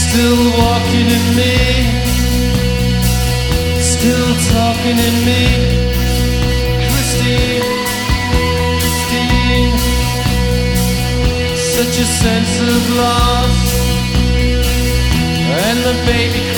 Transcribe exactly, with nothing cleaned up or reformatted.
Still walking in me, still talking in me. Christine, Christine, such a sense of loss. And the baby